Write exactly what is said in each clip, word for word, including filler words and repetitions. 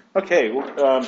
Okay, well, um,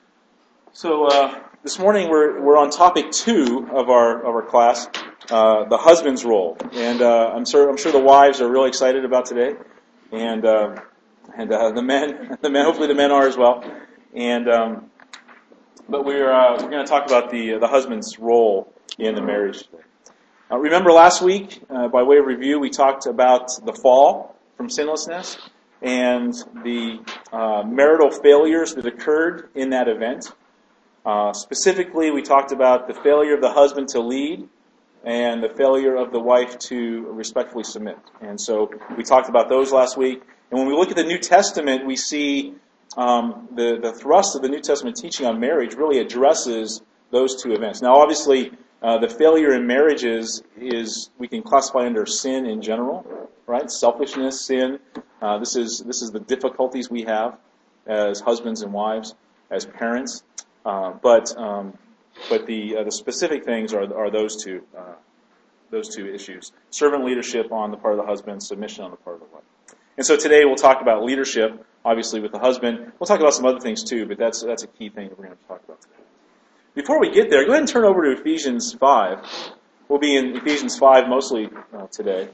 so uh, this morning we're we're on topic two of our of our class, uh, the husband's role, and uh, I'm sure I'm sure the wives are really excited about today, and uh, and uh, the men the men hopefully the men are as well, and um, but we're uh, we're going to talk about the the husband's role in the marriage today. Uh, remember last week, uh, by way of review, we talked about the fall from sinlessness and the uh, marital failures that occurred in that event. Uh, specifically, we talked about the failure of the husband to lead and the failure of the wife to respectfully submit. And so we talked about those last week. And when we look at the New Testament, we see um, the, the thrust of the New Testament teaching on marriage really addresses those two events. Now, obviously, uh, the failure in marriages is, we can classify under sin in general, right? Selfishness, sin. Uh, this is this is the difficulties we have as husbands and wives, as parents. Uh, but um, but the uh, the specific things are are those two uh, those two issues: servant leadership on the part of the husband, submission on the part of the wife. And so today we'll talk about leadership, obviously with the husband. We'll talk about some other things too, but that's that's a key thing that we're going to talk about today. Before we get there, go ahead and turn over to Ephesians five. We'll be in Ephesians five mostly uh, today.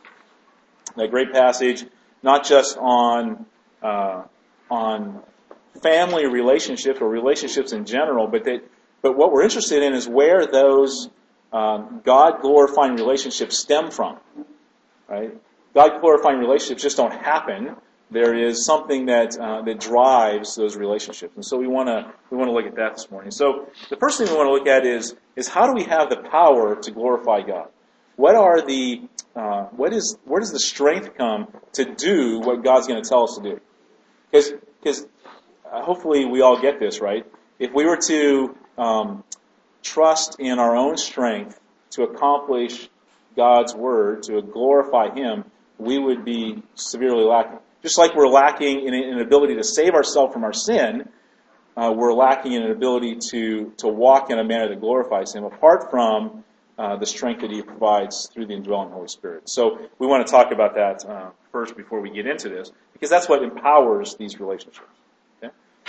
A great passage, not just on uh, on family relationships or relationships in general, but that but what we're interested in is where those um, God-glorifying relationships stem from. Right? God-glorifying relationships just don't happen. There is something that uh, that drives those relationships, and so we want to we want to look at that this morning. So the first thing we want to look at is is how do we have the power to glorify God? What are the uh, what is where does the strength come to do what God's going to tell us to do? Because because uh, hopefully we all get this, right? If we were to um, trust in our own strength to accomplish God's word, to glorify Him, we would be severely lacking. Just like we're lacking in an ability to save ourselves from our sin, uh, we're lacking in an ability to, to walk in a manner that glorifies Him, apart from uh, the strength that He provides through the indwelling Holy Spirit. So we want to talk about that uh, first before we get into this, because that's what empowers these relationships. Okay?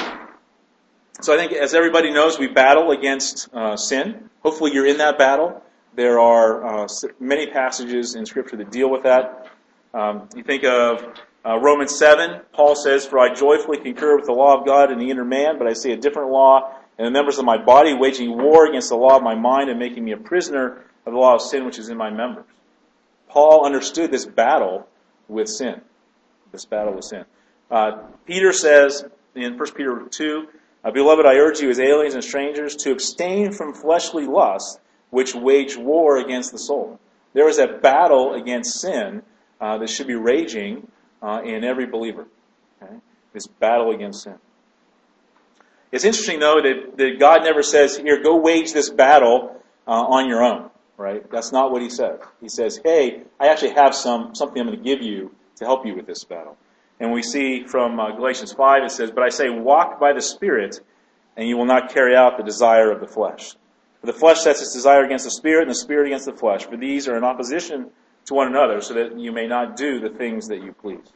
So I think, as everybody knows, we battle against uh, sin. Hopefully you're in that battle. There are uh, many passages in Scripture that deal with that. Um, you think of uh, Romans seven, Paul says, "For I joyfully concur with the law of God in the inner man, but I see a different law in the members of my body, waging war against the law of my mind and making me a prisoner of the law of sin which is in my members." Paul understood this battle with sin. This battle with sin. Uh, Peter says in First Peter two, "Beloved, I urge you as aliens and strangers to abstain from fleshly lusts, which wage war against the soul." There is a battle against sin uh, that should be raging uh, in every believer. Okay? This battle against sin. It's interesting, though, that, that God never says, "Here, go wage this battle uh, on your own." Right? That's not what He says. He says, "Hey, I actually have some something I'm going to give you to help you with this battle." And we see from uh, Galatians five, it says, "But I say, walk by the Spirit, and you will not carry out the desire of the flesh. For the flesh sets its desire against the Spirit, and the Spirit against the flesh. For these are in opposition to one another, so that you may not do the things that you please."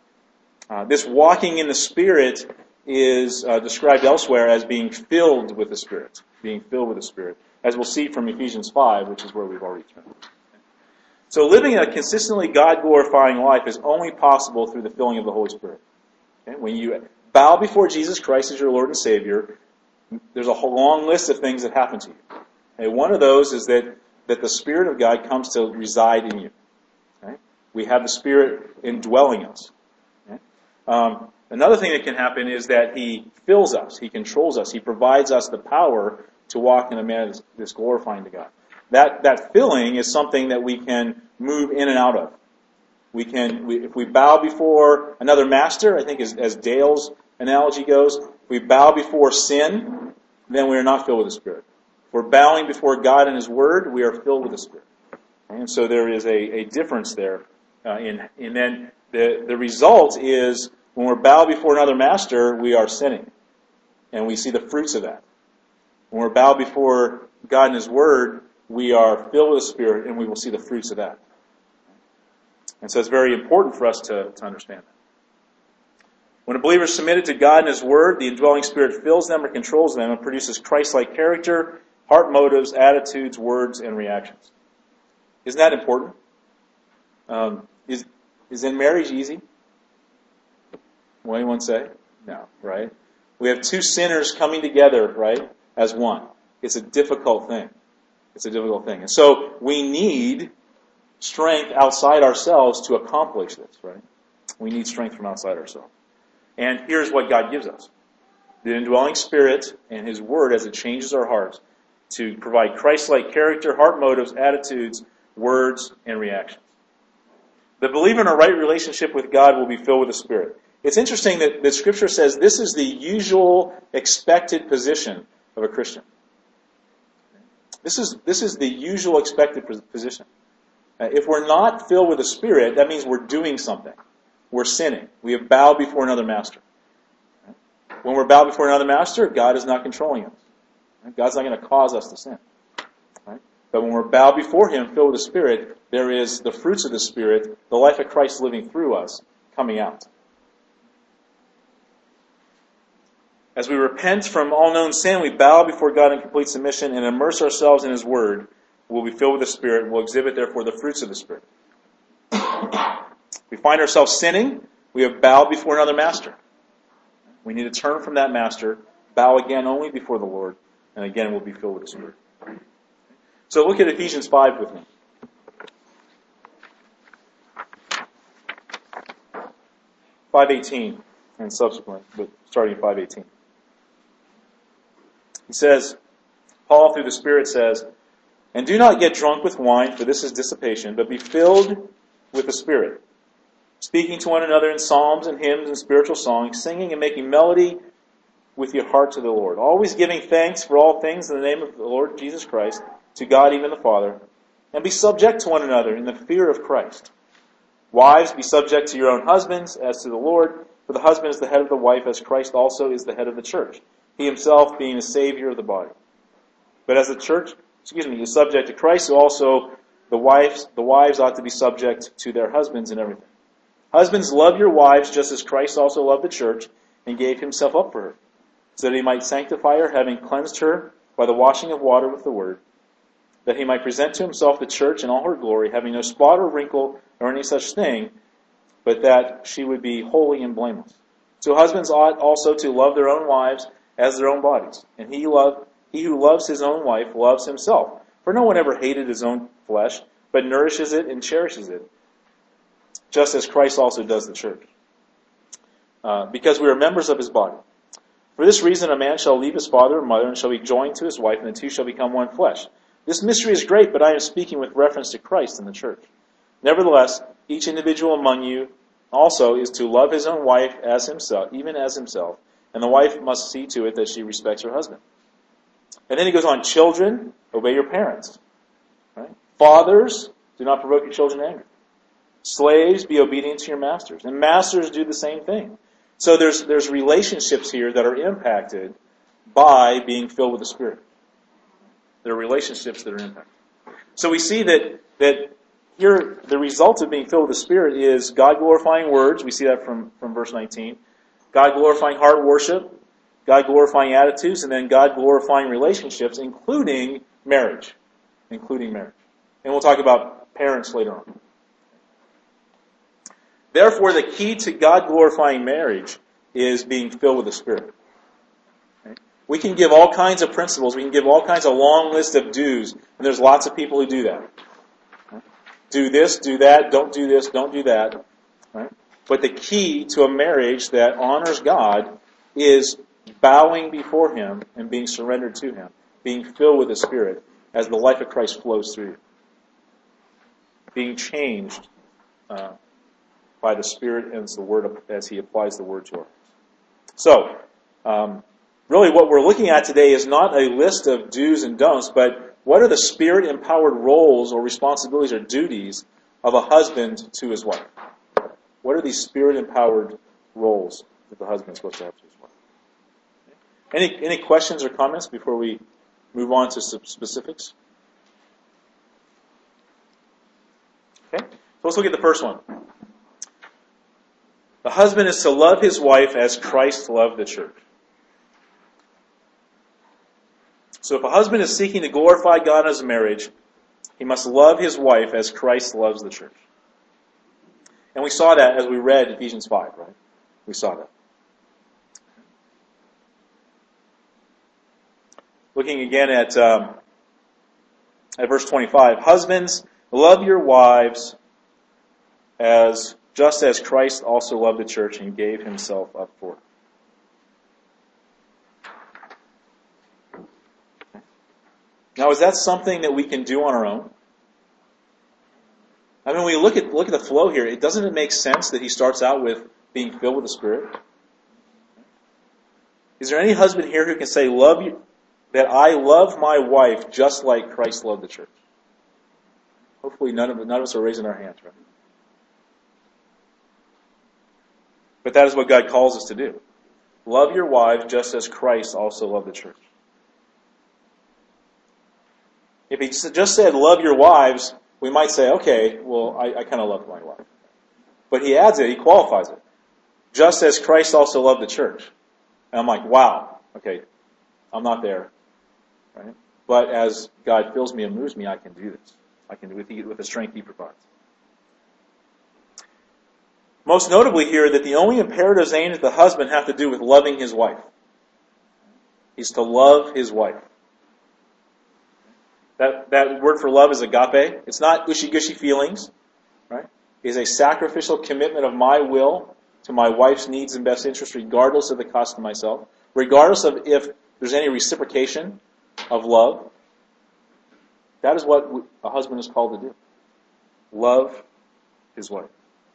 Uh, this walking in the Spirit is uh, described elsewhere as being filled with the Spirit. Being filled with the Spirit. As we'll see from Ephesians five, which is where we've already turned. So living a consistently God-glorifying life is only possible through the filling of the Holy Spirit. Okay? When you bow before Jesus Christ as your Lord and Savior, there's a whole long list of things that happen to you. Okay? One of those is that, that the Spirit of God comes to reside in you. Okay? We have the Spirit indwelling us. Okay? Um, another thing that can happen is that He fills us. He controls us. He provides us the power to walk in a manner that's, that's glorifying to God. That that filling is something that we can move in and out of. We can, we, if we bow before another master, I think as, as Dale's analogy goes, if we bow before sin, then we are not filled with the Spirit. If we're bowing before God and His Word, we are filled with the Spirit. And so there is a, a difference there. Uh, in, and then the, the result is when we're bowed before another master, we are sinning. And we see the fruits of that. When we're bowed before God and His Word, we are filled with the Spirit, and we will see the fruits of that. And so it's very important for us to, to understand that. When a believer is submitted to God and His Word, the indwelling Spirit fills them or controls them and produces Christ-like character, heart motives, attitudes, words, and reactions. Isn't that important? Um, is, is in marriage easy? Will anyone say? No, right? We have two sinners coming together, right, as one. It's a difficult thing. It's a difficult thing. And so we need strength outside ourselves to accomplish this, right? We need strength from outside ourselves. And here's what God gives us. The indwelling Spirit and His Word as it changes our hearts to provide Christ-like character, heart motives, attitudes, words, and reactions. The believer in a right relationship with God will be filled with the Spirit. It's interesting that, that Scripture says this is the usual expected position of a Christian. This is, this is the usual expected position. Uh, if we're not filled with the Spirit, that means we're doing something. We're sinning. We have bowed before another master. When we're bowed before another master, God is not controlling us. God's not going to cause us to sin. Right? But when we're bowed before Him, filled with the Spirit, there is the fruits of the Spirit, the life of Christ living through us, coming out. As we repent from all known sin, we bow before God in complete submission and immerse ourselves in His Word. We'll be filled with the Spirit and we'll exhibit, therefore, the fruits of the Spirit. We find ourselves sinning, we have bowed before another master. We need to turn from that master, bow again only before the Lord, and again we'll be filled with the Spirit. So look at Ephesians five with me. five eighteen and subsequent, but starting at five eighteen. He says, Paul through the Spirit says, "And do not get drunk with wine, for this is dissipation, but be filled with the Spirit, speaking to one another in psalms and hymns and spiritual songs, singing and making melody with your heart to the Lord, always giving thanks for all things in the name of the Lord Jesus Christ, to God even the Father, and be subject to one another in the fear of Christ. Wives, be subject to your own husbands as to the Lord, for the husband is the head of the wife, as Christ also is the head of the church, He Himself being the Savior of the body. But as the church, excuse me, is subject to Christ, so also the wives, the wives ought to be subject to their husbands in everything. Husbands, love your wives just as Christ also loved the church and gave Himself up for her, so that He might sanctify her, having cleansed her by the washing of water with the word, that He might present to Himself the church in all her glory, having no spot or wrinkle or any such thing, but that she would be holy and blameless. So husbands ought also to love their own wives as their own bodies. And he, love, he who loves his own wife loves himself. For no one ever hated his own flesh, but nourishes it and cherishes it, just as Christ also does the church, uh, because we are members of His body. For this reason a man shall leave his father and mother and shall be joined to his wife, and the two shall become one flesh. This mystery is great, but I am speaking with reference to Christ and the church. Nevertheless, each individual among you also is to love his own wife as himself, even as himself, and the wife must see to it that she respects her husband. And then he goes on, children, obey your parents. Right? Fathers, do not provoke your children to anger. Slaves, be obedient to your masters. And masters do the same thing. So there's there's relationships here that are impacted by being filled with the Spirit. There are relationships that are impacted. So we see that that here the result of being filled with the Spirit is God-glorifying words. We see that from, from verse nineteen. God-glorifying heart worship, God-glorifying attitudes, and then God-glorifying relationships, including marriage. Including marriage. And we'll talk about parents later on. Therefore, the key to God-glorifying marriage is being filled with the Spirit. Okay? We can give all kinds of principles. We can give all kinds of long list of do's. And there's lots of people who do that. Okay? Do this, do that, don't do this, don't do that. Right? But the key to a marriage that honors God is bowing before Him and being surrendered to Him. Being filled with the Spirit as the life of Christ flows through you. Being changed uh, by the Spirit as the Word as He applies the Word to us. So, um, really what we're looking at today is not a list of do's and don'ts, but what are the Spirit-empowered roles or responsibilities or duties of a husband to his wife? What are these Spirit-empowered roles that the husband is supposed to have to his wife? Any any questions or comments before we move on to some specifics? Okay, so let's look at the first one. The husband is to love his wife as Christ loved the church. So if a husband is seeking to glorify God in his marriage, he must love his wife as Christ loves the church. And we saw that as we read Ephesians five, right? We saw that. Looking again at um, at verse twenty-five, husbands, love your wives as just as Christ also loved the church and gave himself up for it. Now, is that something that we can do on our own? I mean, when we look at look at the flow here, it doesn't it make sense that he starts out with being filled with the Spirit? Is there any husband here who can say, "Love you"? That I love my wife just like Christ loved the church? Hopefully none of, none of us are raising our hands, right? But that is what God calls us to do. Love your wives just as Christ also loved the church. If he just said, love your wives, we might say, okay, well, I, I kind of love my wife. But he adds it, he qualifies it. Just as Christ also loved the church. And I'm like, wow, okay, I'm not there. Right? But as God fills me and moves me, I can do this. I can do it with the strength He provides. Most notably here, that the only imperatives aimed at the husband have to do with loving his wife. He's to love his wife. That that word for love is agape. It's not gushy-gushy feelings. Right? It is a sacrificial commitment of my will to my wife's needs and best interests, regardless of the cost to myself. Regardless of if there's any reciprocation of love. That is what a husband is called to do. Love his wife.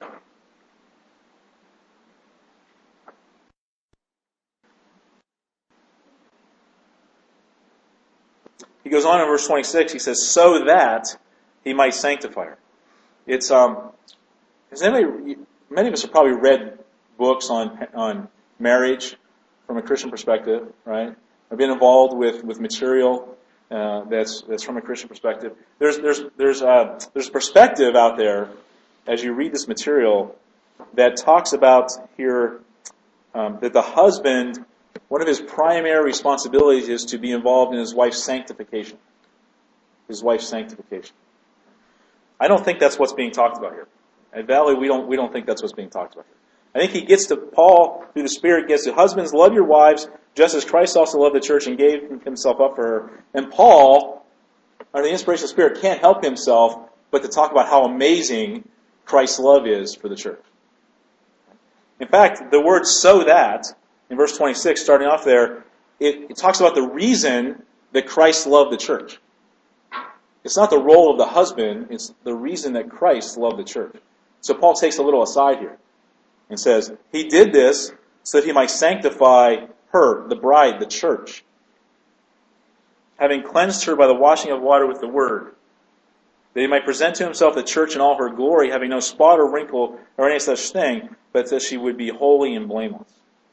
He goes on in verse twenty-six, he says, so that he might sanctify her. It's, um, has anybody, many of us have probably read books on, on marriage from a Christian perspective, right? I've been involved with, with material uh, that's that's from a Christian perspective. There's there's there's a there's a perspective out there as you read this material that talks about here um, that the husband, one of his primary responsibilities is to be involved in his wife's sanctification. His wife's sanctification. I don't think that's what's being talked about here. At Valley, we don't we don't think that's what's being talked about here. I think he gets to, Paul, through the Spirit, gets to, husbands, love your wives, just as Christ also loved the church and gave himself up for her. And Paul, under the inspiration of the Spirit, can't help himself but to talk about how amazing Christ's love is for the church. In fact, the word so that, in verse twenty-six, starting off there, it, it talks about the reason that Christ loved the church. It's not the role of the husband, it's the reason that Christ loved the church. So Paul takes a little aside here and says, he did this so that he might sanctify her, the bride, the church, having cleansed her by the washing of water with the word, that he might present to himself the church in all her glory, having no spot or wrinkle or any such thing, but that she would be holy and blameless.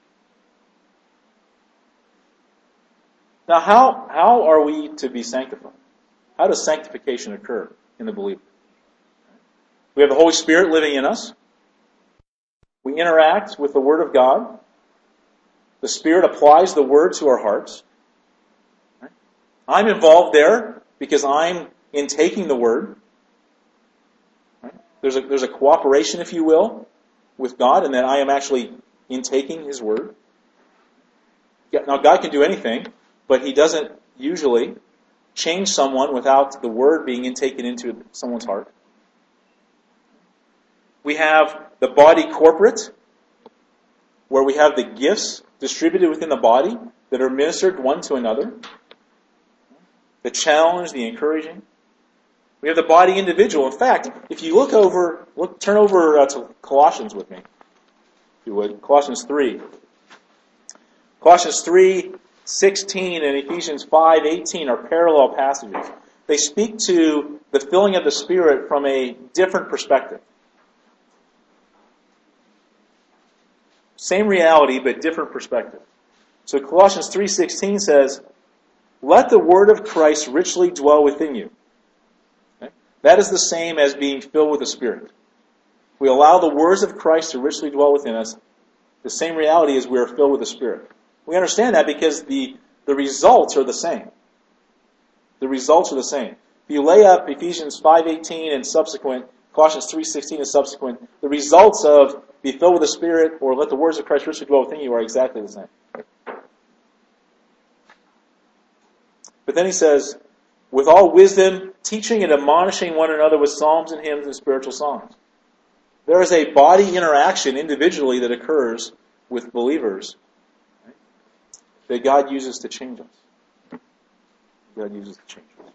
Now, how, how are we to be sanctified? How does sanctification occur in the believer? We have the Holy Spirit living in us. We interact with the Word of God. The Spirit applies the Word to our hearts. I'm involved there because I'm in taking the Word. There's a, there's a cooperation, if you will, with God, and that I am actually in taking His Word. Now, God can do anything, but He doesn't usually change someone without the Word being intaken into someone's heart. We have the body corporate, where we have the gifts distributed within the body that are ministered one to another. The challenge, the encouraging. We have the body individual. In fact, if you look over, look, turn over uh, to Colossians with me, if you would. Colossians three. Colossians three sixteen and Ephesians five eighteen are parallel passages. They speak to the filling of the Spirit from a different perspective. Same reality, but different perspective. So Colossians three sixteen says, let the word of Christ richly dwell within you. Okay? That is the same as being filled with the Spirit. We allow the words of Christ to richly dwell within us. The same reality is we are filled with the Spirit. We understand that because the, the results are the same. The results are the same. If you lay up Ephesians five eighteen and subsequent, Colossians three sixteen and subsequent, the results of be filled with the Spirit or let the words of Christ richly dwell within you are exactly the same. But then he says, with all wisdom, teaching and admonishing one another with psalms and hymns and spiritual songs. There is a body interaction individually that occurs with believers, right, that God uses to change us. God uses to change us.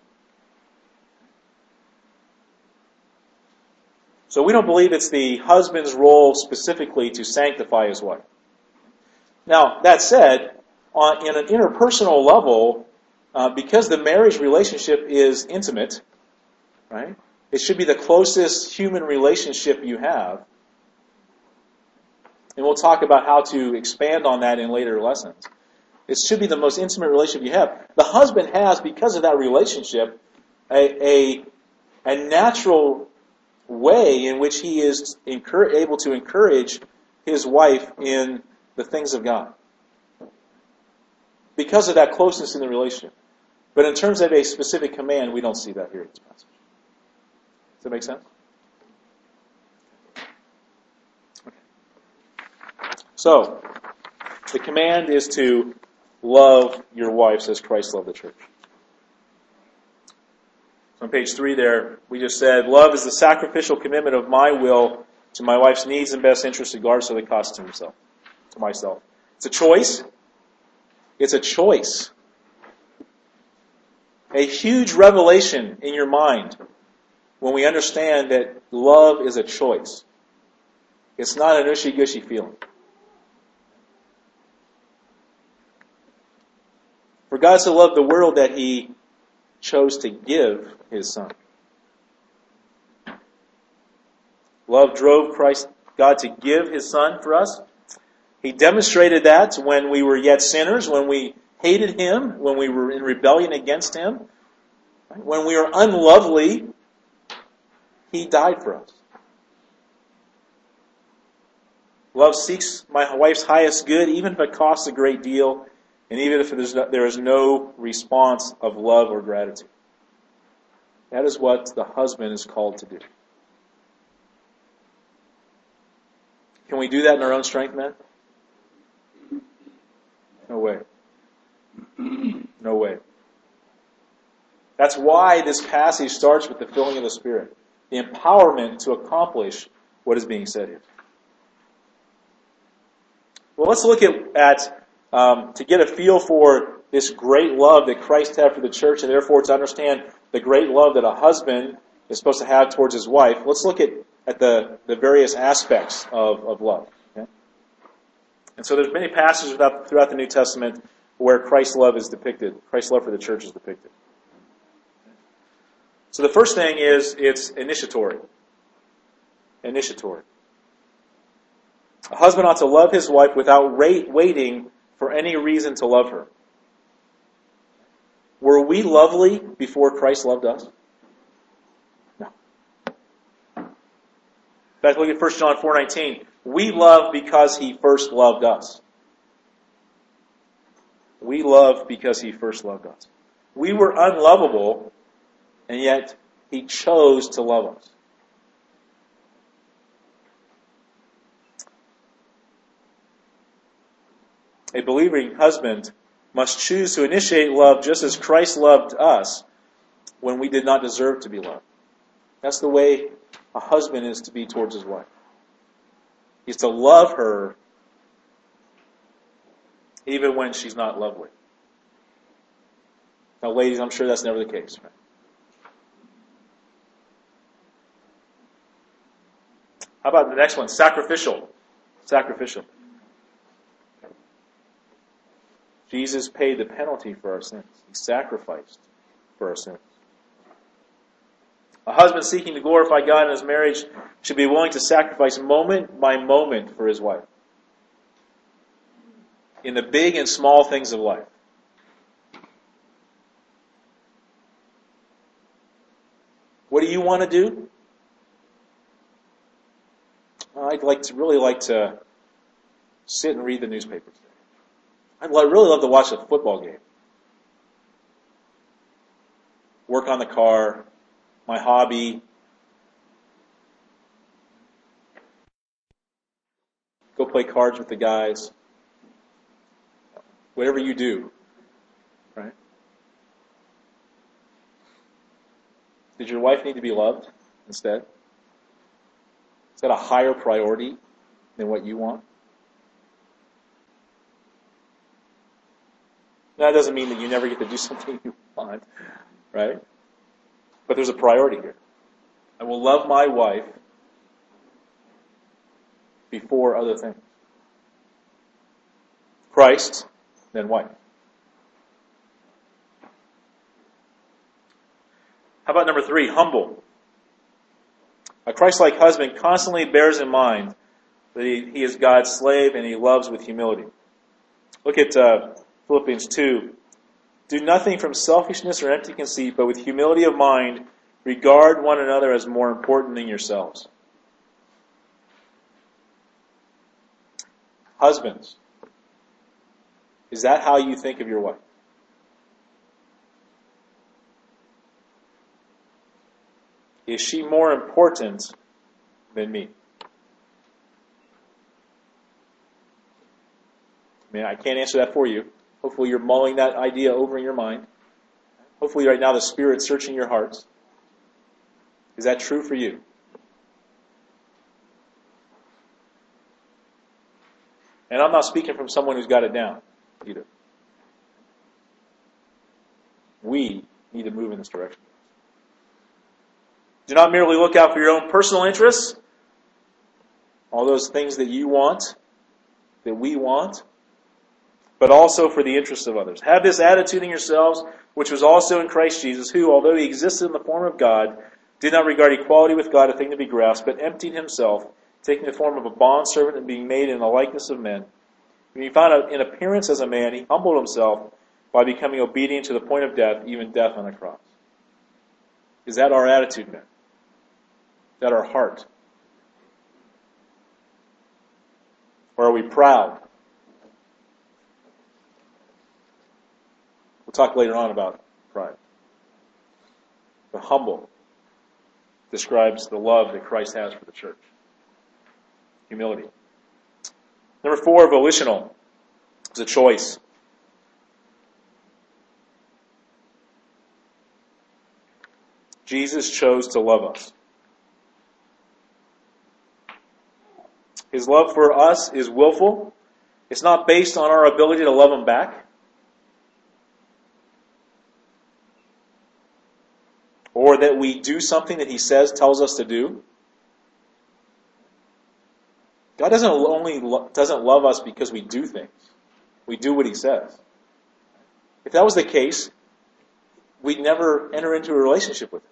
So we don't believe it's the husband's role specifically to sanctify his wife. Now, that said, on, in an interpersonal level, uh, because the marriage relationship is intimate, right? It should be the closest human relationship you have. And we'll talk about how to expand on that in later lessons. It should be the most intimate relationship you have. The husband has, because of that relationship, a, a, a natural way in which he is encourage, able to encourage his wife in the things of God. Because of that closeness in the relationship. But in terms of a specific command, we don't see that here in this passage. Does that make sense? Okay. So, the command is to love your wives as Christ loved the church. On page three there, we just said, love is the sacrificial commitment of my will to my wife's needs and best interests regardless of the cost to himself, to myself. It's a choice. It's a choice. A huge revelation in your mind when we understand that love is a choice. It's not an ushy-gushy feeling. For God so loved the world that He chose to give His Son. Love drove Christ, God to give His Son for us. He demonstrated that when we were yet sinners, when we hated Him, when we were in rebellion against Him, when we were unlovely, He died for us. Love seeks my wife's highest good, even if it costs a great deal, and even if there's no, there is no response of love or gratitude. That is what the husband is called to do. Can we do that in our own strength, men? No way. No way. That's why this passage starts with the filling of the Spirit. The empowerment to accomplish what is being said here. Well, let's look at, at um, to get a feel for this great love that Christ had for the church, and therefore to understand the great love that a husband is supposed to have towards his wife. Let's look at, at the, the various aspects of, of love. Okay? And so there's many passages throughout, throughout the New Testament where Christ's love is depicted. Christ's love for the church is depicted. So the first thing is, it's initiatory. Initiatory. A husband ought to love his wife without rate, waiting for any reason to love her. Were we lovely before Christ loved us? No. In fact, look at First John four nineteen. We love because He first loved us. We love because He first loved us. We were unlovable, and yet He chose to love us. A believing husband must choose to initiate love just as Christ loved us when we did not deserve to be loved. That's the way a husband is to be towards his wife. He's to love her even when she's not lovely. Now, ladies, I'm sure that's never the case, right? How about the next one? Sacrificial. Sacrificial. Jesus paid the penalty for our sins. He sacrificed for our sins. A husband seeking to glorify God in his marriage should be willing to sacrifice moment by moment for his wife. In the big and small things of life. What do you want to do? I'd like to really like to sit and read the newspaper today. I'd lo- really love to watch a football game. Work on the car, my hobby. Go play cards with the guys. Whatever you do, right? Did your wife need to be loved instead? Is that a higher priority than what you want? That doesn't mean that you never get to do something you want, right? But there's a priority here. I will love my wife before other things. Christ, then wife. How about number three, humble? A Christ-like husband constantly bears in mind that he, he is God's slave and he loves with humility. Look at uh, Philippians two. Do nothing from selfishness or empty conceit, but with humility of mind, regard one another as more important than yourselves. Husbands, is that how you think of your wife? Is she more important than me? I mean, I can't answer that for you. Hopefully you're mulling that idea over in your mind. Hopefully right now the Spirit's searching your hearts. Is that true for you? And I'm not speaking from someone who's got it down either. We need to move in this direction. Do not merely look out for your own personal interests, all those things that you want, that we want, but also for the interests of others. Have this attitude in yourselves, which was also in Christ Jesus, who, although he existed in the form of God, did not regard equality with God a thing to be grasped, but emptied himself, taking the form of a bondservant and being made in the likeness of men. When he found in appearance as a man, he humbled himself by becoming obedient to the point of death, even death on a cross. Is that our attitude, men? Is that our heart? Or are we proud? We'll talk later on about pride. The humble describes the love that Christ has for the church. Humility. Number four, volitional. It's a choice. Jesus chose to love us. His love for us is willful. It's not based on our ability to love him back. Or that we do something that he says, tells us to do. God doesn't only lo- doesn't love us because we do things. We do what he says. If that was the case, we'd never enter into a relationship with him.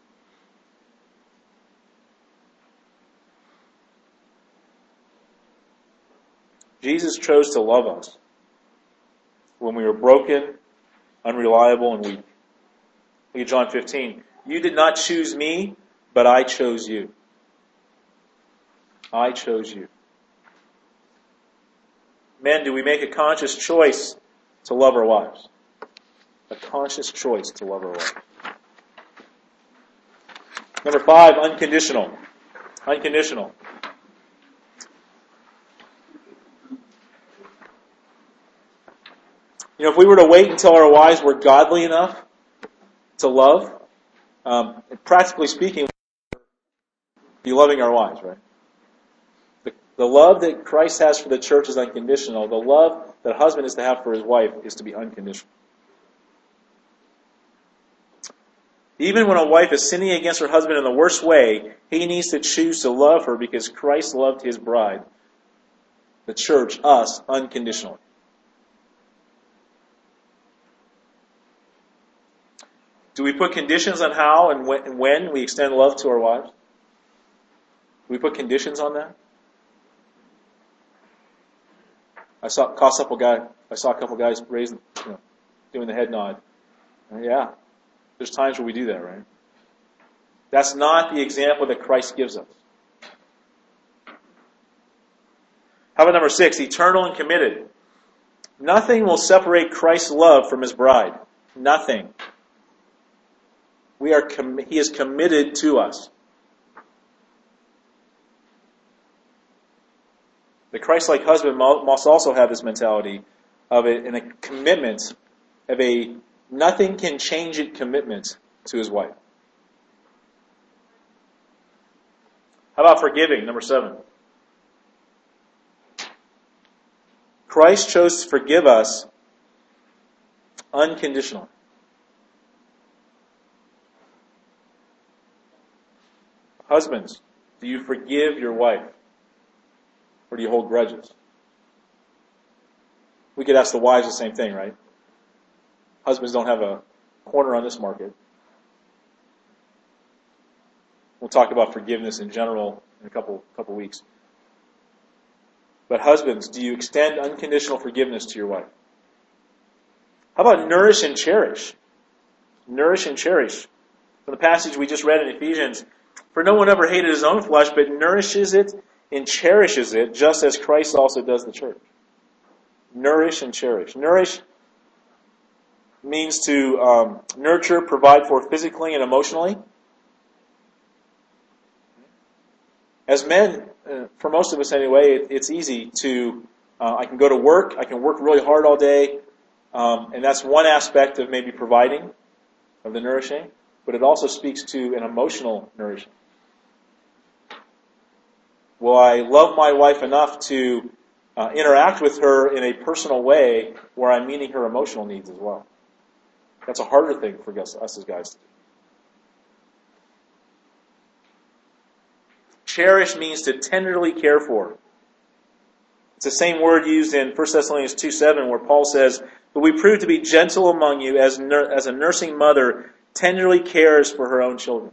Jesus chose to love us when we were broken, unreliable, and weak. Look at John fifteen. You did not choose me, but I chose you. I chose you. Men, do we make a conscious choice to love our wives? A conscious choice to love our wives. Number five, unconditional. Unconditional. You know, if we were to wait until our wives were godly enough to love, um, practically speaking, we'd be loving our wives, right? The, the love that Christ has for the church is unconditional. The love that a husband is to have for his wife is to be unconditional. Even when a wife is sinning against her husband in the worst way, he needs to choose to love her because Christ loved his bride, the church, us, unconditionally. Do we put conditions on how and when we extend love to our wives? Do we put conditions on that? I saw, saw a couple guy. I saw a couple guys raising, you know, doing the head nod. Yeah, there's times where we do that, right? That's not the example that Christ gives us. How about number six? Eternal and committed. Nothing will separate Christ's love from His bride. Nothing. We are. Com- he is committed to us. The Christ-like husband must also have this mentality of a, and a commitment of a nothing can change it commitment to his wife. How about forgiving? Number seven. Christ chose to forgive us unconditionally. Husbands, do you forgive your wife? Or do you hold grudges? We could ask the wives the same thing, right? Husbands don't have a corner on this market. We'll talk about forgiveness in general in a couple couple weeks. But husbands, do you extend unconditional forgiveness to your wife? How about nourish and cherish? Nourish and cherish. From the passage we just read in Ephesians, for no one ever hated his own flesh, but nourishes it and cherishes it, just as Christ also does the church. Nourish and cherish. Nourish means to um, nurture, provide for physically and emotionally. As men, uh, for most of us anyway, it, it's easy to, uh, I can go to work, I can work really hard all day, um, and that's one aspect of maybe providing, of the nourishing, but it also speaks to an emotional nourishing. Will I love my wife enough to uh, interact with her in a personal way where I'm meeting her emotional needs as well? That's a harder thing for us, us as guys to do. Cherish means to tenderly care for. It's the same word used in First Thessalonians two seven where Paul says, but we prove to be gentle among you as, nur- as a nursing mother tenderly cares for her own children.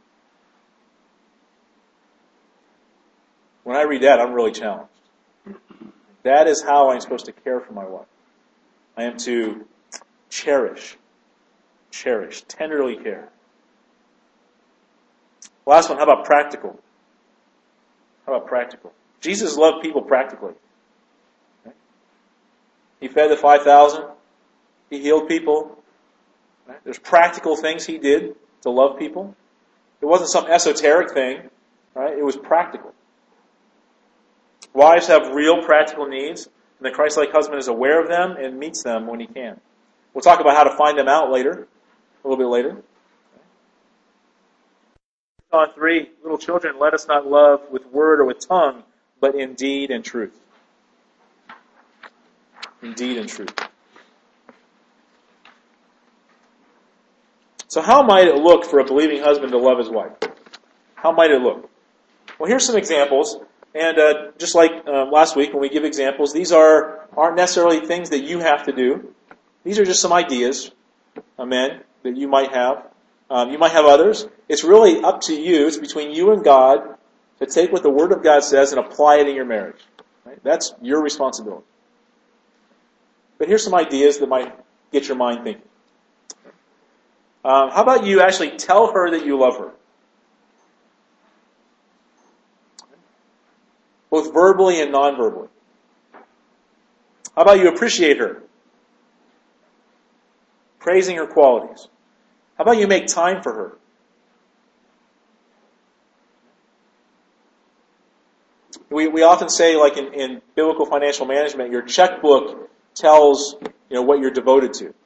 When I read that, I'm really challenged. That is how I'm supposed to care for my wife. I am to cherish, cherish, tenderly care. Last one, how about practical? How about practical? Jesus loved people practically. Okay. He fed the five thousand. He healed people. Right. There's practical things He did to love people. It wasn't some esoteric thing. Right? It was practical. Wives have real practical needs, and the Christ-like husband is aware of them and meets them when he can. We'll talk about how to find them out later, a little bit later. John three, little children, let us not love with word or with tongue, but in deed and truth. In deed and truth. So how might it look for a believing husband to love his wife? How might it look? Well, here's some examples. And uh, just like um, last week when we give examples, these are, aren't necessarily things that you have to do. These are just some ideas, uh, men, that you might have. Um, you might have others. It's really up to you. It's between you and God to take what the Word of God says and apply it in your marriage. Right? That's your responsibility. But here's some ideas that might get your mind thinking. Um, how about you actually tell her that you love her? Both verbally and non-verbally. How about you appreciate her? Praising her qualities. How about you make time for her? We we often say, like in, in biblical financial management, your checkbook tells you know what you're devoted to.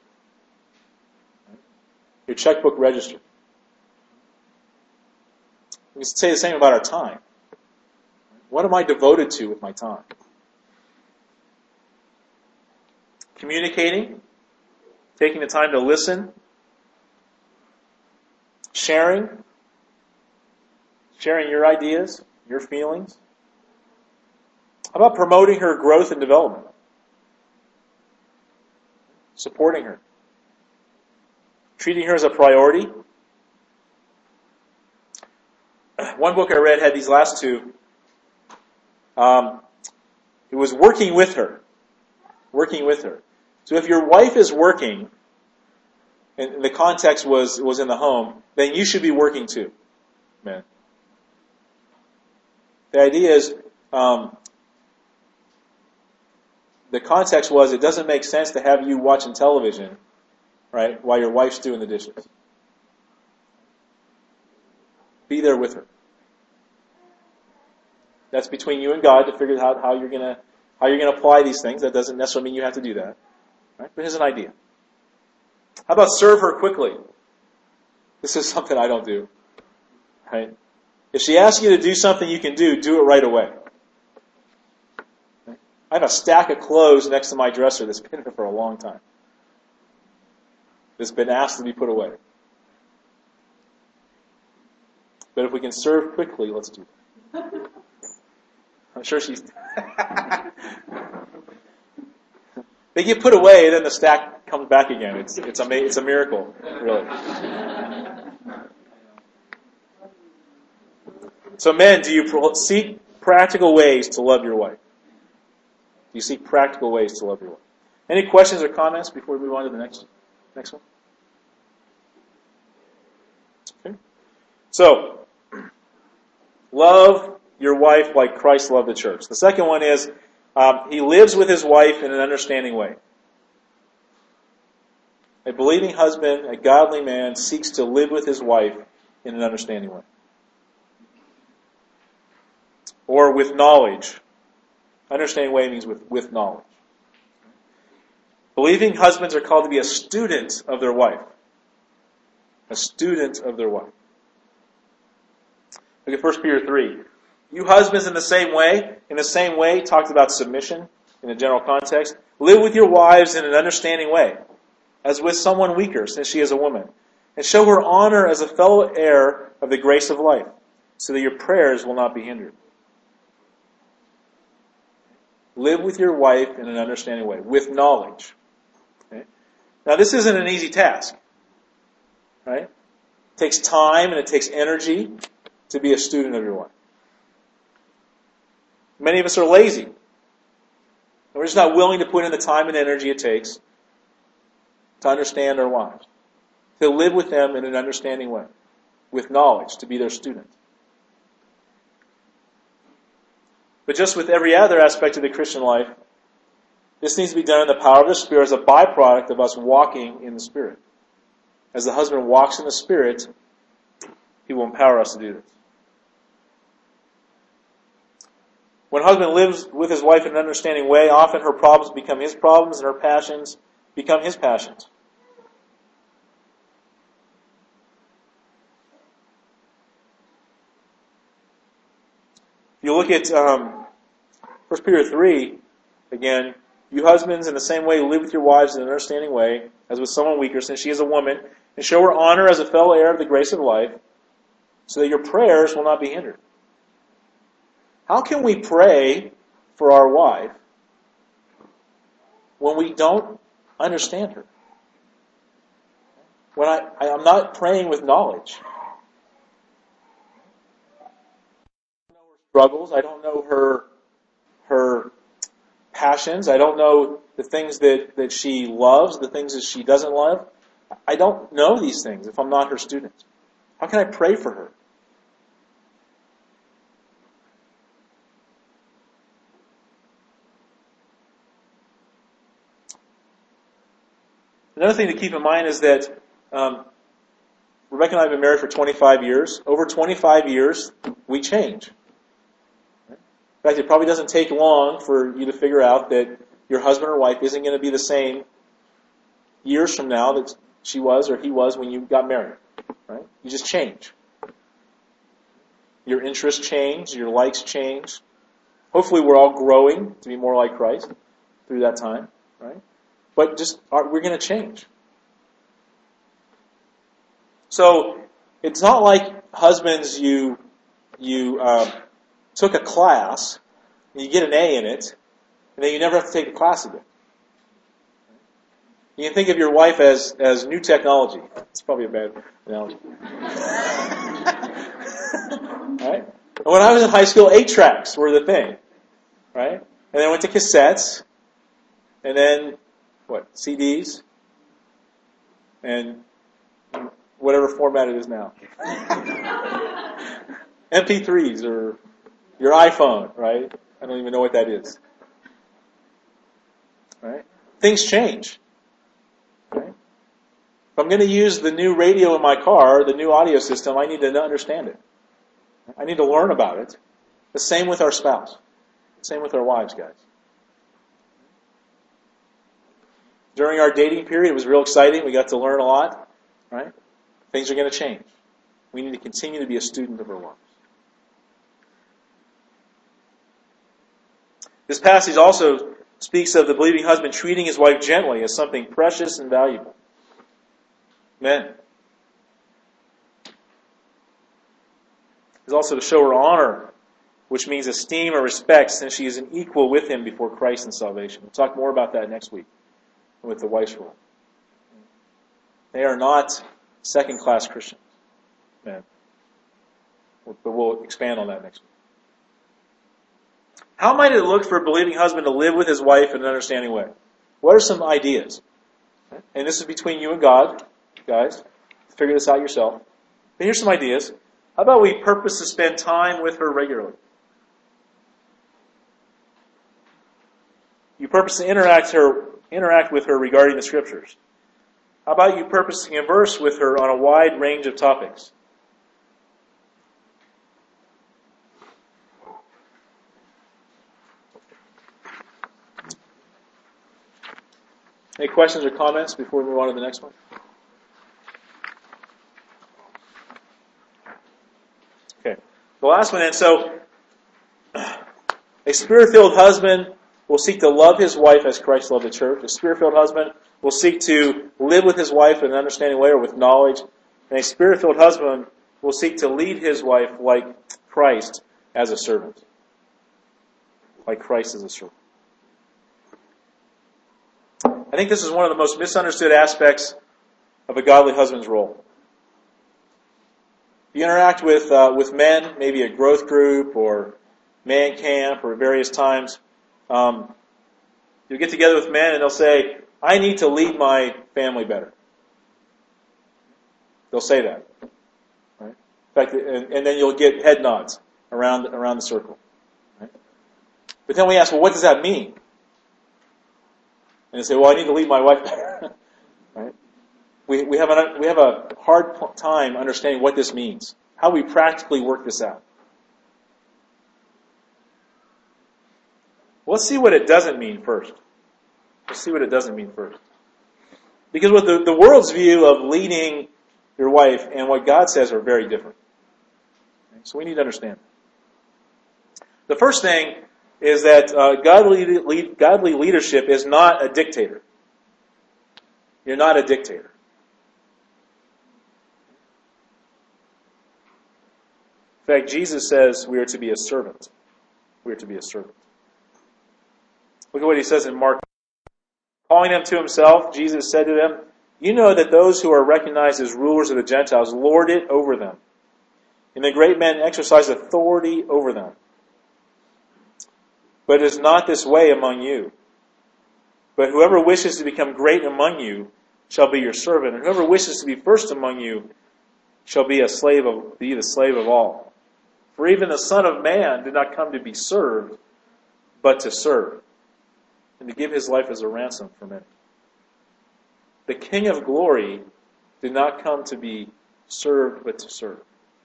Your checkbook register. We can say the same about our time. What am I devoted to with my time? Communicating, taking the time to listen, sharing, sharing your ideas, your feelings. How about promoting her growth and development? Supporting her. Treating her as a priority. One book I read had these last two. Um, it was working with her. Working with her. So if your wife is working, and the context was, was in the home, then you should be working too, man. The idea is, um, the context was it doesn't make sense to have you watching television, right, while your wife's doing the dishes. Be there with her. That's between you and God to figure out how you're gonna how you're gonna apply these things. That doesn't necessarily mean you have to do that. Right? But here's an idea. How about serve her quickly? This is something I don't do. Right? If she asks you to do something you can do, do it right away. I have a stack of clothes next to my dresser that's been there for a long time. That's been asked to be put away. But if we can serve quickly, let's do that. I'm sure she's... They get put away, then the stack comes back again. It's it's a it's a miracle, really. So, men, do you seek practical ways to love your wife? Do you seek practical ways to love your wife? Any questions or comments before we move on to the next next one? Okay. So, love your wife like Christ loved the church. The second one is um, he lives with his wife in an understanding way. A believing husband, a godly man, seeks to live with his wife in an understanding way. Or with knowledge. Understanding way means with, with knowledge. Believing husbands are called to be a student of their wife. A student of their wife. Look at First Peter three. You husbands in the same way, in the same way, talked about submission in the general context. Live with your wives in an understanding way, as with someone weaker, since she is a woman. And show her honor as a fellow heir of the grace of life, so that your prayers will not be hindered. Live with your wife in an understanding way, with knowledge. Okay? Now, this isn't an easy task. Right? It takes time and it takes energy to be a student of your wife. Many of us are lazy. We're just not willing to put in the time and energy it takes to understand our wives. To live with them in an understanding way. With knowledge, to be their student. But just with every other aspect of the Christian life, this needs to be done in the power of the Spirit as a byproduct of us walking in the Spirit. As the husband walks in the Spirit, he will empower us to do this. When a husband lives with his wife in an understanding way, often her problems become his problems and her passions become his passions. If you look at um, First Peter three, again, you husbands in the same way live with your wives in an understanding way, as with someone weaker, since she is a woman, and show her honor as a fellow heir of the grace of life, so that your prayers will not be hindered. How can we pray for our wife when we don't understand her? When I, I am not praying with knowledge. I don't know her struggles. I don't know her her passions. I don't know the things that, that she loves, the things that she doesn't love. I don't know these things if I'm not her student. How can I pray for her? Another thing to keep in mind is that um, Rebecca and I have been married for twenty-five years. Over twenty-five years, we change. In fact, it probably doesn't take long for you to figure out that your husband or wife isn't going to be the same years from now that she was or he was when you got married. Right? You just change. Your interests change. Your likes change. Hopefully we're all growing to be more like Christ through that time. Right? But just we're going to change. So it's not like husbands you you um, took a class and you get an A in it, and then you never have to take the class again. You can think of your wife as as new technology. It's probably a bad analogy. Right? And when I was in high school, eight tracks were the thing, right? And then I went to cassettes, and then what? C Ds, and whatever format it is now. M P threes or your iPhone, right? I don't even know what that is. Right? Things change. Right? If I'm going to use the new radio in my car, the new audio system, I need to understand it. I need to learn about it. The same with our spouse. The same with our wives, guys. During our dating period, it was real exciting. We got to learn a lot. Right? Things are going to change. We need to continue to be a student of our wives. This passage also speaks of the believing husband treating his wife gently as something precious and valuable. Men. It's also to show her honor, which means esteem or respect, since she is an equal with him before Christ in salvation. We'll talk more about that next week with the wife's role. They are not second-class Christians, men. But we'll expand on that next week. How might it look for a believing husband to live with his wife in an understanding way? What are some ideas? And this is between you and God, guys. Figure this out yourself. But here's some ideas. How about we purpose to spend time with her regularly? You purpose to interact her, interact with her regarding the Scriptures. How about you purpose to converse with her on a wide range of topics? Any questions or comments before we move on to the next one? Okay. The last one then. So, a Spirit-filled husband will seek to love his wife as Christ loved the church. A Spirit-filled husband will seek to live with his wife in an understanding way or with knowledge. And a Spirit-filled husband will seek to lead his wife like Christ as a servant. Like Christ as a servant. I think this is one of the most misunderstood aspects of a godly husband's role. If you interact with uh, with men, maybe a growth group or man camp or various times, um, you'll get together with men and they'll say, I need to lead my family better. They'll say that. Right? In fact, and, and then you'll get head nods around around the circle. Right? But then we ask, well, what does that mean? And they say, well, I need to lead my wife better. Right? We we have a we have a hard time understanding what this means. How we practically work this out. Well, let's see what it doesn't mean first. Let's see what it doesn't mean first. Because what the, the world's view of leading your wife and what God says are very different. So we need to understand. The first thing is that uh, godly, lead, godly leadership is not a dictator. You're not a dictator. In fact, Jesus says we are to be a servant. We are to be a servant. Look at what he says in Mark. Calling them to himself, Jesus said to them, you know that those who are recognized as rulers of the Gentiles lord it over them, and the great men exercise authority over them. But it is not this way among you. But whoever wishes to become great among you shall be your servant, and whoever wishes to be first among you shall be a slave of be the slave of all. For even the Son of Man did not come to be served, but to serve, and to give his life as a ransom for many. The King of glory did not come to be served, but to serve.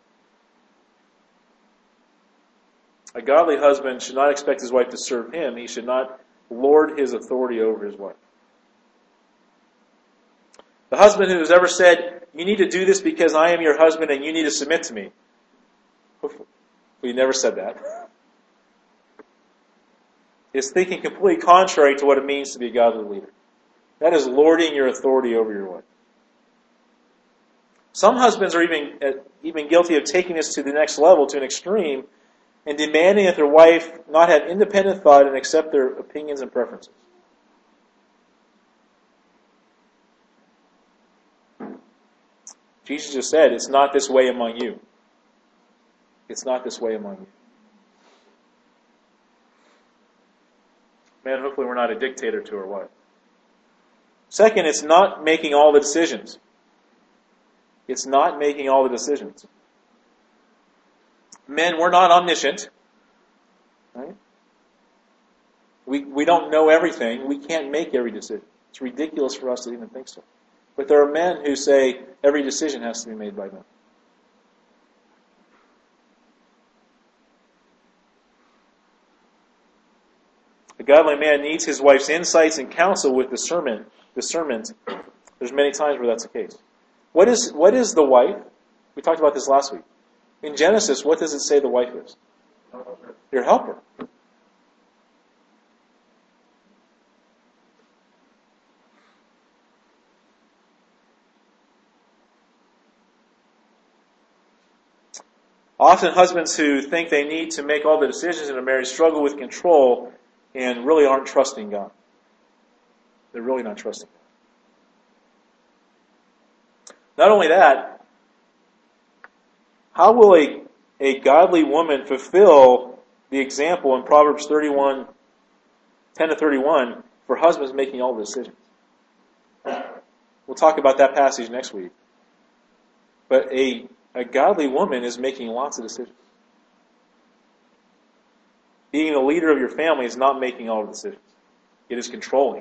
A godly husband should not expect his wife to serve him. He should not lord his authority over his wife. The husband who has ever said, you need to do this because I am your husband and you need to submit to me. We never said that. Is thinking completely contrary to what it means to be a godly leader. That is lording your authority over your wife. Some husbands are even, uh, even guilty of taking this to the next level, to an extreme, and demanding that their wife not have independent thought and accept their opinions and preferences. Jesus just said, it's not this way among you. It's not this way among you. Man, hopefully we're not a dictator to our wife. Second, it's not making all the decisions. It's not making all the decisions. Men, we're not omniscient. Right? We, we don't know everything. We can't make every decision. It's ridiculous for us to even think so. But there are men who say every decision has to be made by them. A godly man needs his wife's insights and counsel with discernment. Discernment. There's many times where that's the case. What is what is the wife? We talked about this last week. In Genesis, what does it say the wife is? Your helper. Often husbands who think they need to make all the decisions in a marriage struggle with control and really aren't trusting God. They're really not trusting God. Not only that, how will a, a godly woman fulfill the example in Proverbs thirty-one, ten to thirty-one for husbands making all the decisions? We'll talk about that passage next week. But a A godly woman is making lots of decisions. Being the leader of your family is not making all the decisions. It is controlling.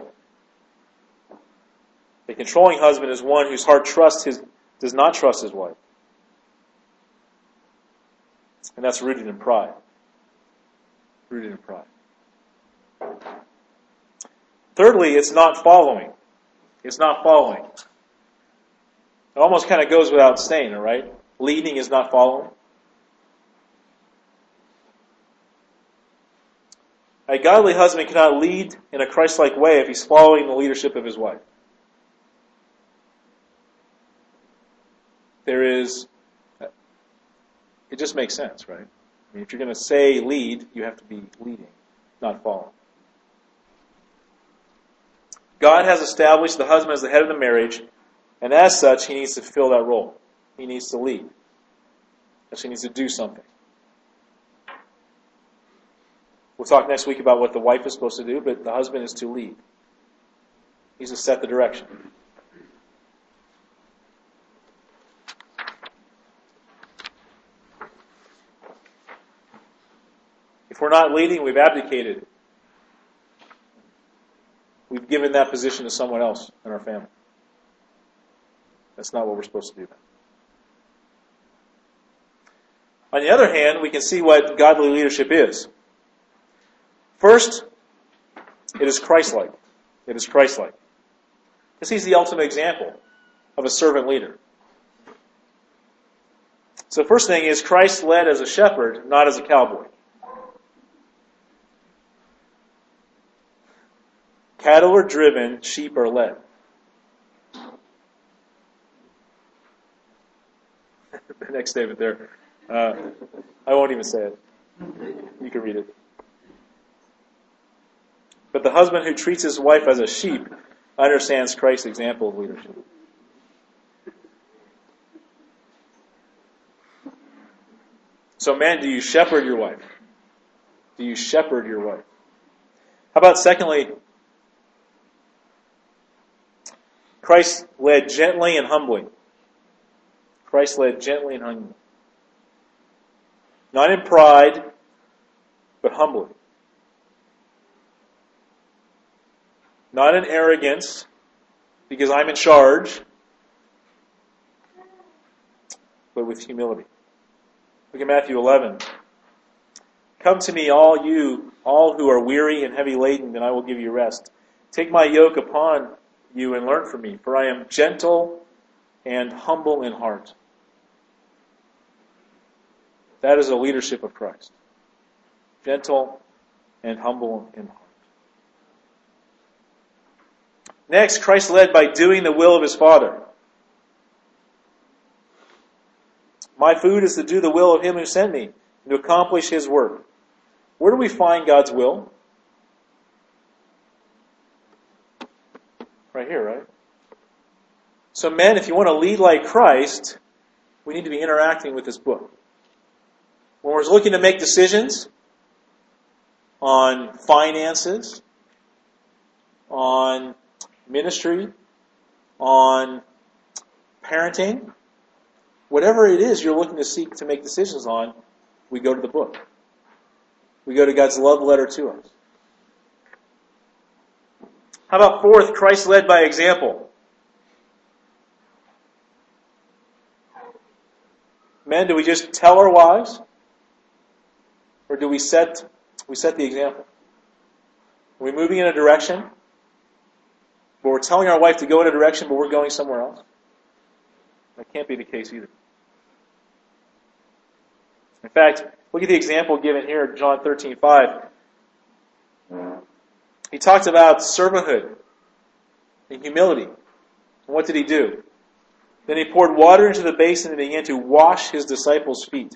A controlling husband is one whose heart trusts his, does not trust his wife. And that's rooted in pride. Rooted in pride. Thirdly, it's not following. It's not following. It almost kind of goes without saying, right? Leading is not following. A godly husband cannot lead in a Christ-like way if he's following the leadership of his wife. There is, it just makes sense, right? I mean, if you're going to say lead, you have to be leading, not following. God has established the husband as the head of the marriage, and as such, he needs to fill that role. He needs to lead. He needs to do something. We'll talk next week about what the wife is supposed to do, but the husband is to lead. He's to set the direction. If we're not leading, we've abdicated. We've given that position to someone else in our family. That's not what we're supposed to do. On the other hand, we can see what godly leadership is. First, it is Christ-like. It is Christ-like. Because he's the ultimate example of a servant leader. So the first thing is Christ led as a shepherd, not as a cowboy. Cattle are driven, sheep are led. The next statement there. Uh, I won't even say it. You can read it. But the husband who treats his wife as a sheep understands Christ's example of leadership. So, man, do you shepherd your wife? Do you shepherd your wife? How about secondly, Christ led gently and humbly. Christ led gently and humbly. Not in pride, but humbly. Not in arrogance, because I'm in charge, but with humility. Look at Matthew eleven. Come to me, all you, all who are weary and heavy laden, and I will give you rest. Take my yoke upon you and learn from me, for I am gentle and humble in heart. That is the leadership of Christ. Gentle and humble in heart. Next, Christ led by doing the will of his Father. My food is to do the will of him who sent me, and to accomplish his work. Where do we find God's will? Right here, right? So men, if you want to lead like Christ, we need to be interacting with this book. When we're looking to make decisions on finances, on ministry, on parenting, whatever it is you're looking to seek to make decisions on, we go to the book. We go to God's love letter to us. How about fourth, Christ led by example? Men, do we just tell our wives? Or do we set we set the example? Are we moving in a direction, but we're telling our wife to go in a direction, but we're going somewhere else? That can't be the case either. In fact, look at the example given here in John thirteen five. He talked about servanthood and humility. And what did he do? Then he poured water into the basin and began to wash his disciples' feet.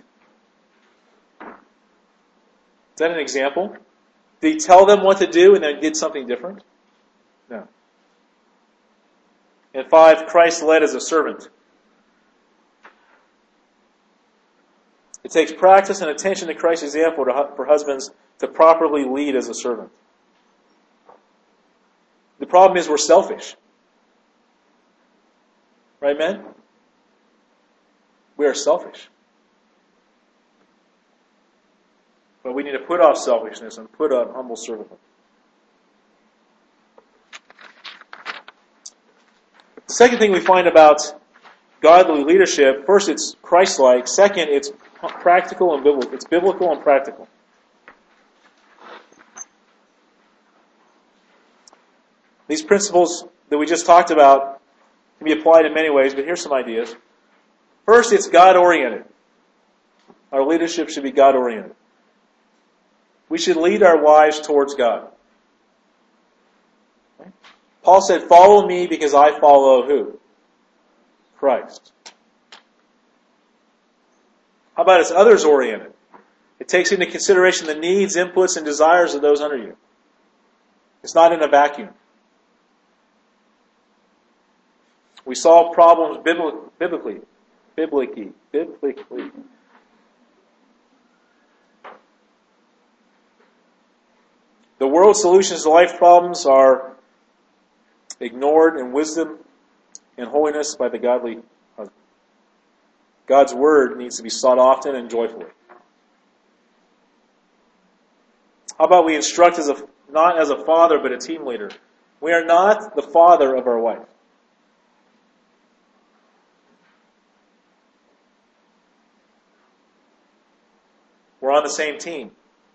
Is that an example? Did he tell them what to do and then did something different? No. And five, Christ led as a servant. It takes practice and attention to Christ's example for husbands to properly lead as a servant. The problem is we're selfish. Right, men? We are selfish. But we need to put off selfishness and put on humble servanthood. The second thing we find about godly leadership, first it's Christ-like. Second, it's practical and biblical. It's biblical and practical. These principles that we just talked about can be applied in many ways, but here's some ideas. First, it's God-oriented. Our leadership should be God-oriented. We should lead our wives towards God. Paul said, follow me because I follow who? Christ. How about it's others-oriented? It takes into consideration the needs, inputs, and desires of those under you. It's not in a vacuum. We solve problems biblically. Biblically. Biblically. The world's solutions to life problems are ignored in wisdom and holiness by the godly husband. God's word needs to be sought often and joyfully. How about we instruct as a, not as a father, but a team leader? We are not the father of our wife. We're on the same team.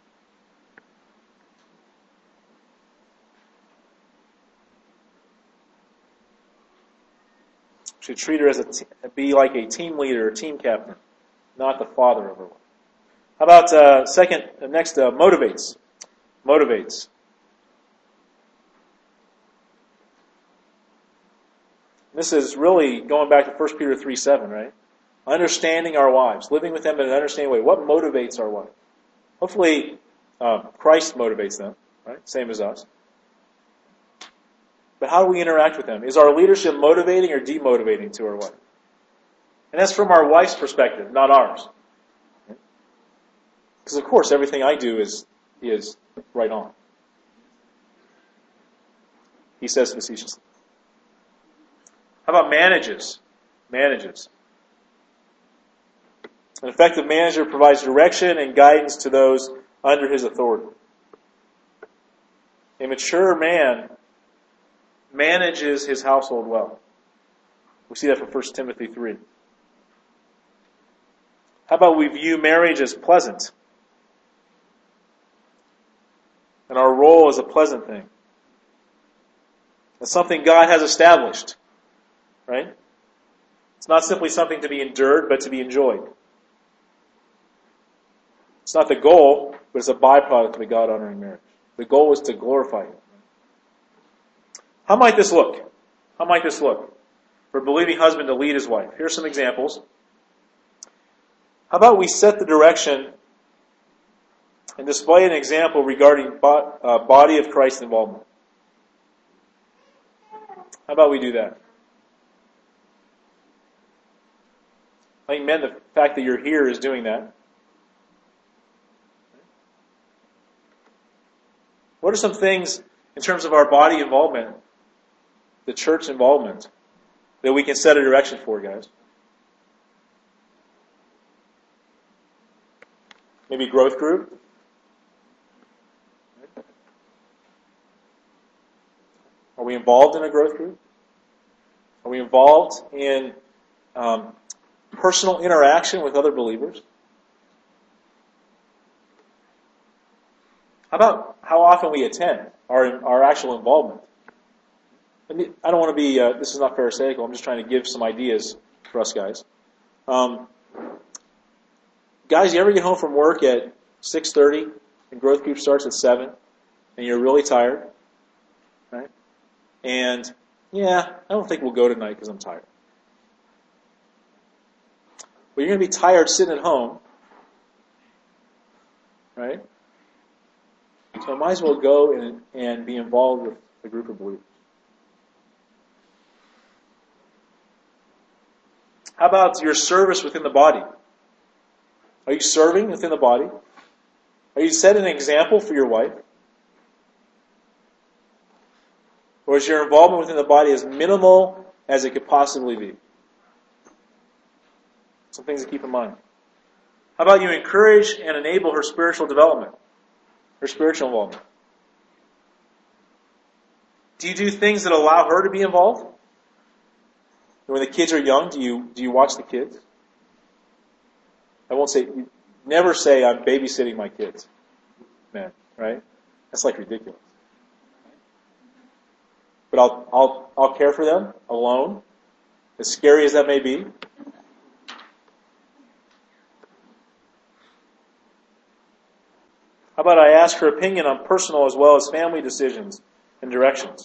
We should treat her as a t- be like a team leader, a team captain, not the father of her wife. How about uh, second, uh, next, uh, motivates. Motivates. This is really going back to First Peter three seven, right? Understanding our wives, living with them in an understanding way. What motivates our wife? Hopefully, uh, Christ motivates them, right? Same as us. But how do we interact with them? Is our leadership motivating or demotivating to our wife? And that's from our wife's perspective, not ours. Because of course, everything I do is is right on. He says facetiously. How about manages? Manages. An effective manager provides direction and guidance to those under his authority. A mature man manages his household well. We see that from First Timothy three. How about we view marriage as pleasant? And our role is a pleasant thing. It's something God has established. Right? It's not simply something to be endured, but to be enjoyed. It's not the goal, but it's a byproduct of a God-honoring marriage. The goal is to glorify Him. How might this look? How might this look for a believing husband to lead his wife? Here's some examples. How about we set the direction and display an example regarding uh, body of Christ involvement? How about we do that? I think, men, the fact that you're here is doing that. What are some things in terms of our body involvement, the church involvement, that we can set a direction for, guys? Maybe growth group? Are we involved in a growth group? Are we involved in um, personal interaction with other believers? How about how often we attend, our, our actual involvement? I, mean, I don't want to be, uh, this is not pharisaical, I'm just trying to give some ideas for us guys. Um, guys, you ever get home from work at six thirty and growth group starts at seven and you're really tired? Right? And, yeah, I don't think we'll go tonight because I'm tired. Well, you're going to be tired sitting at home, right? So I might as well go and, and be involved with a group of believers. How about your service within the body? Are you serving within the body? Are you setting an example for your wife? Or is your involvement within the body as minimal as it could possibly be? Some things to keep in mind. How about you encourage and enable her spiritual development, her spiritual involvement? Do you do things that allow her to be involved? When the kids are young, do you do you watch the kids? I won't say, never say I'm babysitting my kids, man, right? That's like ridiculous. But I'll I'll I'll care for them alone, as scary as that may be. How about I ask her opinion on personal as well as family decisions and directions?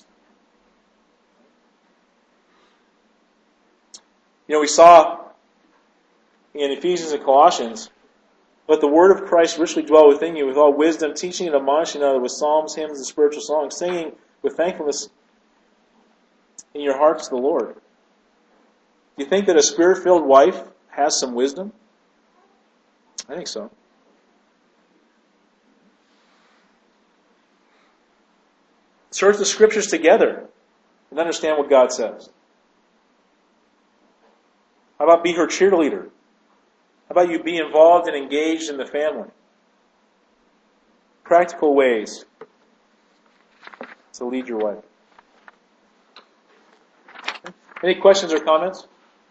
You know, we saw in Ephesians and Colossians, let the word of Christ richly dwell within you with all wisdom, teaching and admonishing another with psalms, hymns, and spiritual songs, singing with thankfulness in your hearts to the Lord. Do you think that a spirit-filled wife has some wisdom? I think so. Search the Scriptures together and understand what God says. How about be her cheerleader? How about you be involved and engaged in the family? Practical ways to lead your wife. Any questions or comments?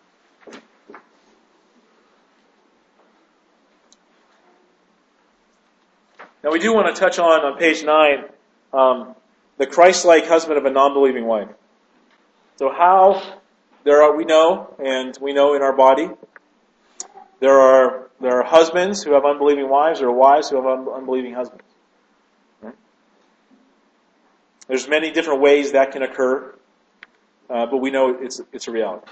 Now we do want to touch on, on page nine, um, the Christ-like husband of a non-believing wife. So how there are, we know, and we know in our body, there are there are husbands who have unbelieving wives, there are wives who have un, unbelieving husbands. Right? There's many different ways that can occur, uh, but we know it's it's a reality.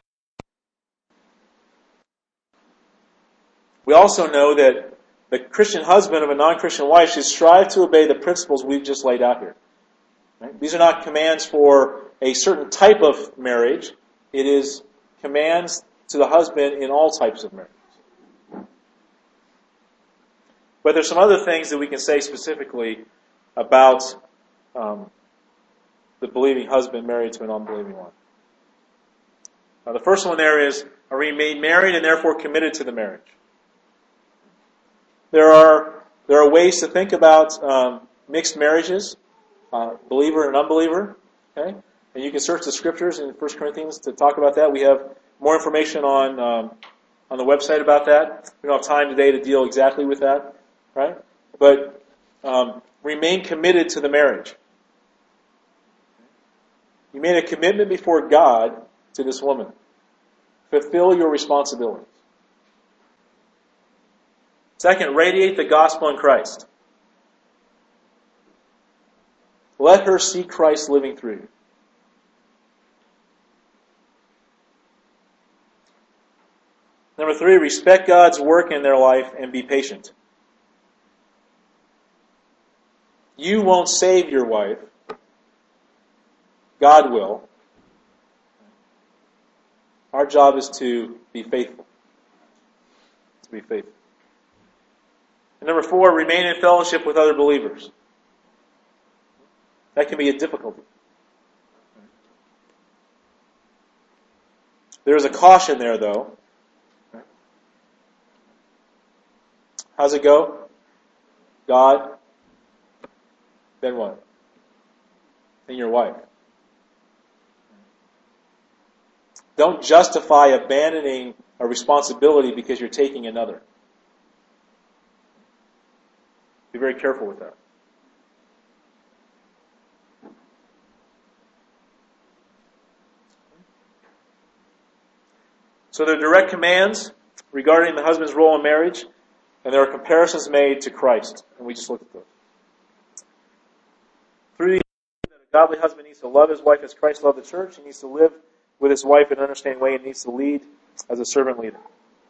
We also know that the Christian husband of a non-Christian wife should strive to obey the principles we've just laid out here. Right? These are not commands for a certain type of marriage. It is commands to the husband in all types of marriages. But there's some other things that we can say specifically about um, the believing husband married to an unbelieving wife. Now, the first one there is, are we made married and therefore committed to the marriage? There are there are ways to think about um, mixed marriages, uh, believer and unbeliever. Okay, and you can search the scriptures in First Corinthians to talk about that. We have more information on um, on the website about that. We don't have time today to deal exactly with that, right? But um, remain committed to the marriage. You made a commitment before God to this woman. Fulfill your responsibilities. Second, radiate the gospel in Christ. Let her see Christ living through you. Number three, respect God's work in their life and be patient. You won't save your wife. God will. Our job is to be faithful. To be faithful. And number four, remain in fellowship with other believers. That can be a difficulty. There is a caution there, though. How's it go? God, then what? Then your wife. Don't justify abandoning a responsibility because you're taking another. Be very careful with that. So there are direct commands regarding the husband's role in marriage, and there are comparisons made to Christ, and we just looked at those. Through these, that a godly husband needs to love his wife as Christ loved the church. He needs to live with his wife in an understanding way, and needs to lead as a servant leader.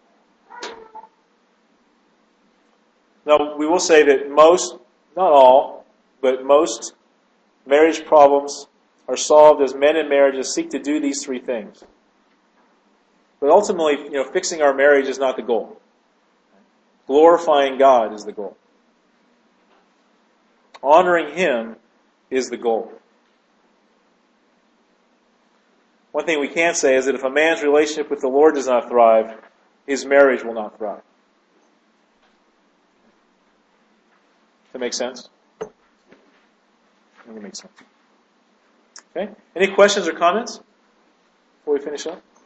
Now, we will say that most, not all, but most marriage problems are solved as men in marriages seek to do these three things. But ultimately, you know, fixing our marriage is not the goal. Glorifying God is the goal. Honoring Him is the goal. One thing we can say is that if a man's relationship with the Lord does not thrive, his marriage will not thrive. Does that make sense? I think it makes sense. Okay? Any questions or comments before we finish up?